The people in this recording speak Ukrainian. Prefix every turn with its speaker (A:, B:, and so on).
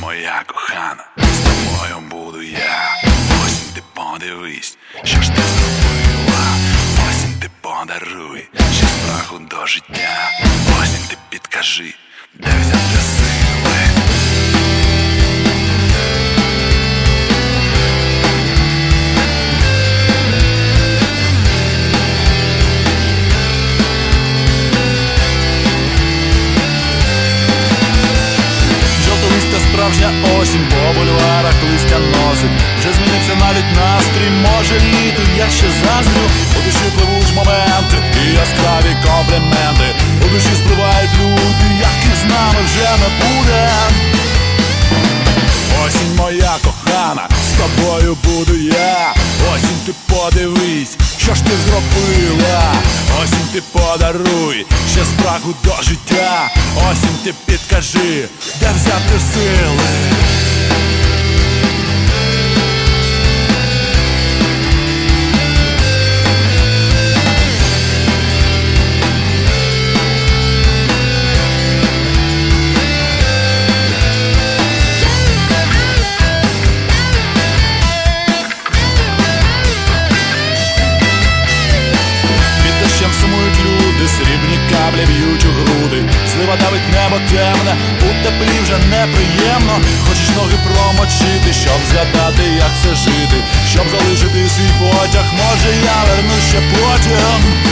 A: моя кохана, з тобою буду я. Осінь, ти подивись, що ж ти зробила. Осінь, ти подаруй ще страху до життя. Осінь, ти підкажи, де взяти сили.
B: Справжня осінь по бульварах листя носить. Вже змінився навіть настрій, може літо, я ще заздрю. У душі пливуть моменти і яскраві компліменти. У душі спливають люди, яких з нами вже не буде. Осінь моя кохана, з тобою буду я. Осінь, ти подивись, що ж ти зробила. Осінь, ти подаруй ще страху до життя. Осінь, ти підкажи, де взяти сили. Срібні каплі б'ють у груди, злива давить небо темне, у теплі вже неприємно. Хочеш ноги промочити, щоб згадати, як це жити, щоб залишити свій потяг. Може я вернусь ще потім.